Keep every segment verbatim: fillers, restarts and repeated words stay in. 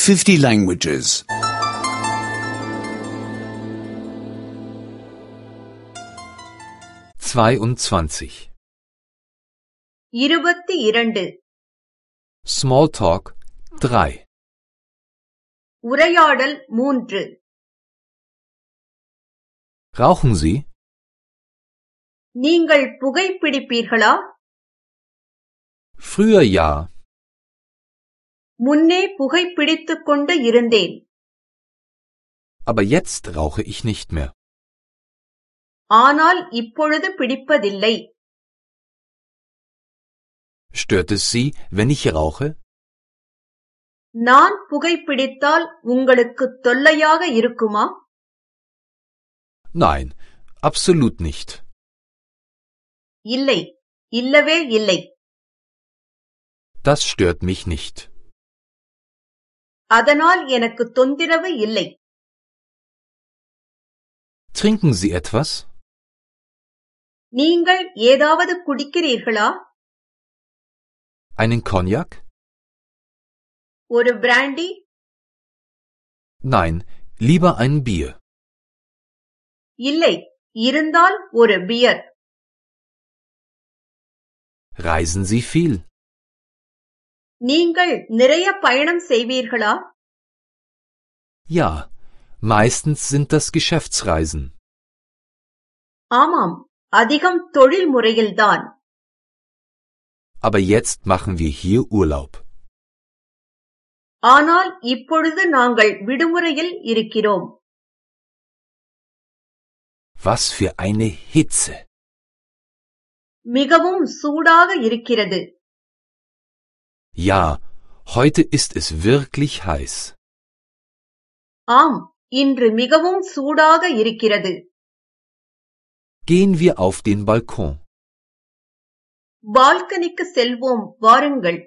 fifty languages. zweiundzwanzig. இருபத்தி இரண்டு. Smalltalk drei. உரையாடல் மூன்று. Rauchen Sie? நீங்கள் புகைப்பிடிப்பீர்களா? Früher ja, முன்னே புகைப்பிடித்துக் கொண்டு இருந்தேன். aber jetzt rauche ich nicht mehr. ஆனால் இப்பொழுது பிடிப்பதில்லை. Stört es Sie, wenn ich rauche? நான் புகைப்பிடித்தால் உங்களுக்கு தொல்லையாக இருக்குமா? Nein, absolut nicht. இல்லை, இல்லவே இல்லை. Das stört mich nicht. அதனால் எனக்கு தொந்திரவு இல்லை. Trinken Sie etwas? நீங்கள் ஏதாவது குடிக்கிறீர்களா? Einen Cognac? ஒரு brandy? Nein, lieber ein Bier. இல்லை, இருந்தால் ஒரு பியர். Reisen Sie viel? நீங்கள் நிறைய பயணம் செய்வீர்களா? Ja, meistens sind das Geschäftsreisen. ஆமாம், அதிகம் தொழில் முறையில்தான். Aber jetzt machen wir hier Urlaub. ஆனால் இப்பொழுது நாங்கள் விடுமுறையில் இருக்கிறோம். Was für eine Hitze! மிகவும் சூடாக இருக்கிறது. Ja, heute ist es wirklich heiß. ஆம், இன்று மிகவும் சூடாக இருக்கிறது. Gehen wir auf den Balkon. பால்கனிக்கு செல்வோம், வாருங்கள்.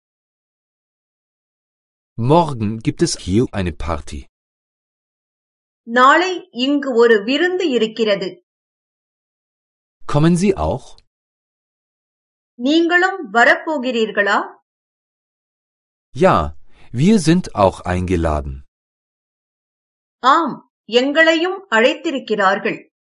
Morgen gibt es hier eine Party. நாளை இங்கு ஒரு விருந்து இருக்கிறது. Kommen Sie auch? நீங்களும் வரப்போகிறீர்களா? Ja, wir sind auch eingeladen. ஆம், எங்களையும் அழைத்திருக்கிறார்கள்.